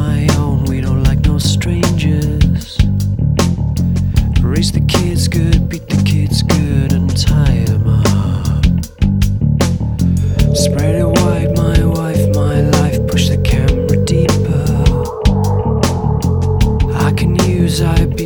my own, we don't like no strangers. Raise the kids good, beat the kids good, and tie them up. Spread it wide, my wife, my life, push the camera deeper. I can use IB